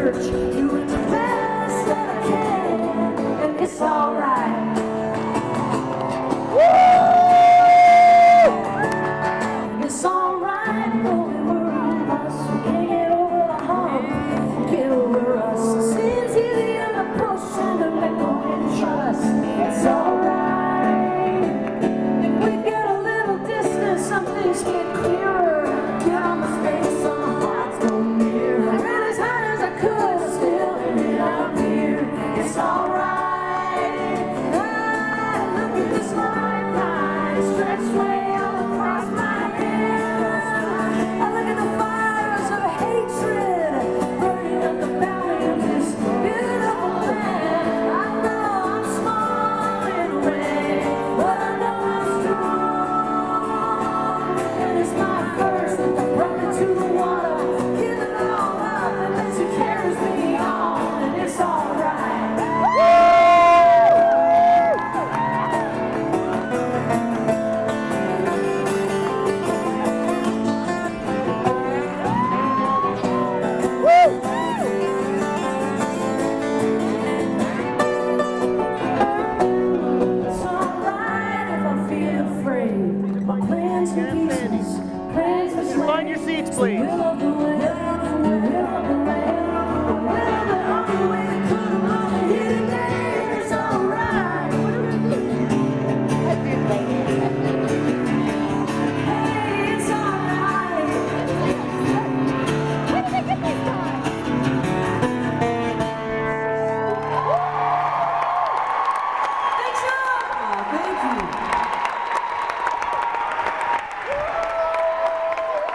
church, doing the best that I can, and it's alright. It's alright, though we're on us. We can't get over the hump, get over us. Seems easier to push and to let go and trust. It's alright. If we get a little distance, some things get clearer. Get on the space, some hearts go near. I ran as hard as I could, still ended up here. It's alright. Look at this lifeline stretched way all across my head. I look at the fires of hatred burning up the valley of this beautiful land. I know I'm small in a way, but I know I'm strong. And it's my curse that brought me to the water. Give it all up, and then she carries me on, and it's alright. It's alright if I feel afraid. My plans for pieces, plans for Find your seats, please. will of the way.